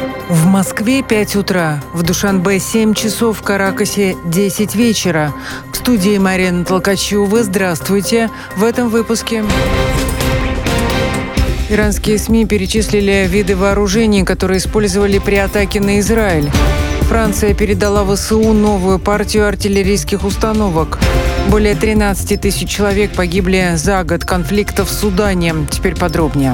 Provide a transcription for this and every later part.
В Москве 5 утра, в Душанбе 7 часов, в Каракасе 10 вечера. В студии Марина Толкачева. Здравствуйте. В этом выпуске. Иранские СМИ перечислили виды вооружений, которые использовали при атаке на Израиль. Франция передала ВСУ новую партию артиллерийских установок. Более 13 тысяч человек погибли за год конфликта в Судане. Теперь подробнее.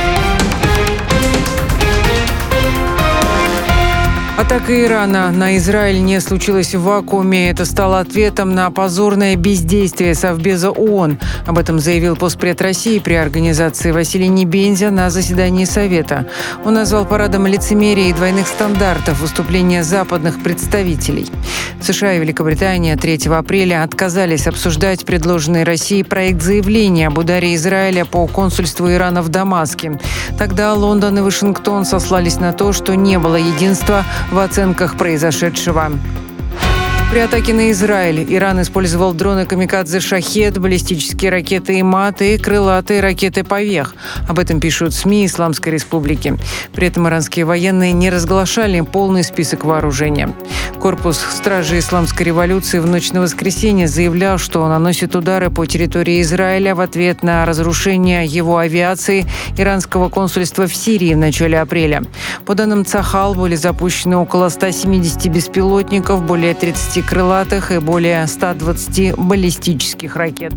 Атака Ирана на Израиль не случилась в вакууме. Это стало ответом на позорное бездействие Совбеза ООН. Об этом заявил постпред России при организации Василий Небензя на заседании Совета. Он назвал парадом лицемерия и двойных стандартов выступления западных представителей. США и Великобритания 3 апреля отказались обсуждать предложенный Россией проект заявления об ударе Израиля по консульству Ирана в Дамаске. Тогда Лондон и Вашингтон сослались на то, что не было единства в оценках произошедшего. При атаке на Израиль Иран использовал дроны камикадзе «Шахед», баллистические ракеты «Имад» и крылатые ракеты «Павех». Об этом пишут СМИ Исламской Республики. При этом иранские военные не разглашали полный список вооружения. Корпус стражи Исламской революции в ночь на воскресенье заявлял, что наносит удары по территории Израиля в ответ на разрушение его авиации иранского консульства в Сирии в начале апреля. По данным Цахал, были запущены около 170 беспилотников, более 30 крылатых и более 120 баллистических ракет.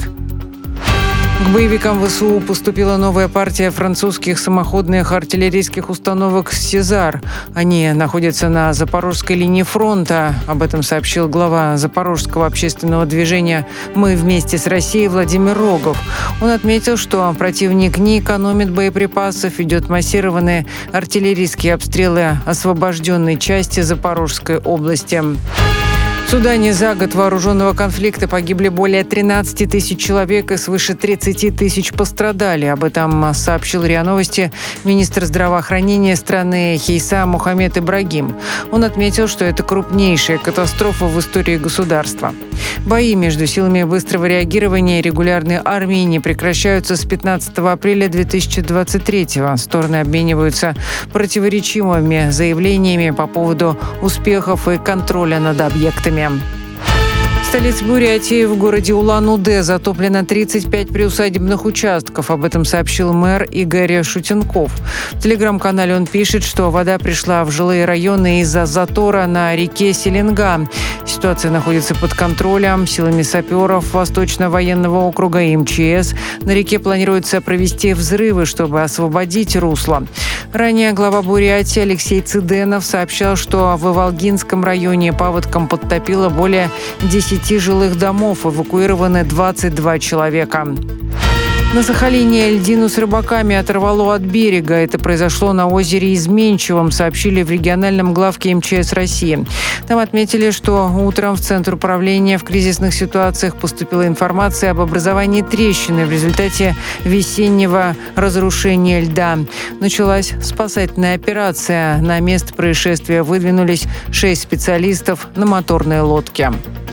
К боевикам ВСУ поступила новая партия французских самоходных артиллерийских установок «Сезар». Они находятся на Запорожской линии фронта. Об этом сообщил глава Запорожского общественного движения «Мы вместе с Россией» Владимир Рогов. Он отметил, что противник не экономит боеприпасов, ведет массированные артиллерийские обстрелы освобожденной части Запорожской области. В Судане за год вооруженного конфликта погибли более 13 тысяч человек и свыше 30 тысяч пострадали. Об этом сообщил РИА Новости министр здравоохранения страны Хейса Мухаммед Ибрагим. Он отметил, что это крупнейшая катастрофа в истории государства. Бои между силами быстрого реагирования и регулярной армией не прекращаются с 15 апреля 2023-го. Стороны обмениваются противоречивыми заявлениями по поводу успехов и контроля над объектами. В столице Бурятии, в городе Улан-Удэ, затоплено 35 приусадебных участков. Об этом сообщил мэр Игорь Шутенков. В телеграм-канале он пишет, что вода пришла в жилые районы из-за затора на реке Селенга. Ситуация находится под контролем силами саперов Восточно-военного округа и МЧС. На реке планируется провести взрывы, чтобы освободить русло. Ранее глава Бурятии Алексей Цыденов сообщал, что в Иволгинском районе паводком подтопило более 10 жилых домов, эвакуированы 22 человека. На Сахалине льдину с рыбаками оторвало от берега. Это произошло на озере Изменчивом, сообщили в региональном главке МЧС России. Там отметили, что утром в Центр управления в кризисных ситуациях поступила информация об образовании трещины в результате весеннего разрушения льда. Началась спасательная операция. На место происшествия выдвинулись 6 специалистов на моторной лодке.